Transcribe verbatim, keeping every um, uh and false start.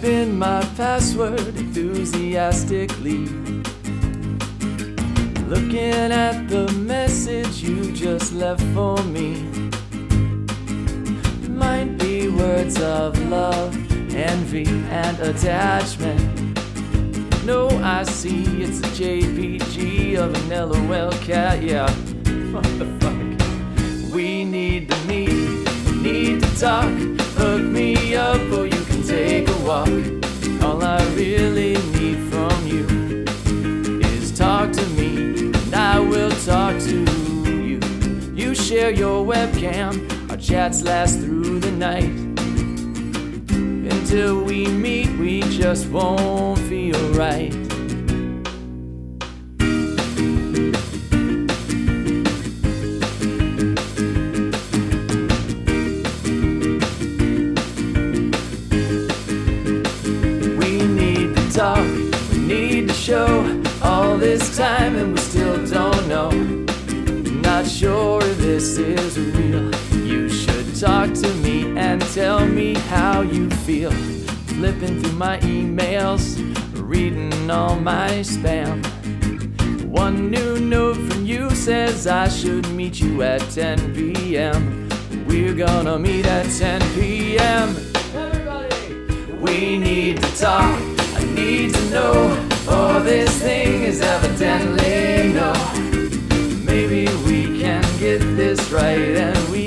in my password enthusiastically, looking at the message you just left for me. Might be words of love, envy, and attachment. No, I see it's a J P G of an LOL cat, yeah. What the fuck? We need to meet, need to talk. Hook me up or you can take a walk. All I really need from you is talk to me, and I will talk to you. You share your webcam, our chats last through the night. Until we meet, we just won't feel right. Talk, we need to show all this time and we still don't know. Not sure if this is real. You should talk to me and tell me how you feel. Flipping through my emails, reading all my spam. One new note from you says I should meet you at ten p m We're gonna meet at ten p m Everybody, we need to talk. I need to know, oh, this thing is evidently no. Maybe we can get this right and we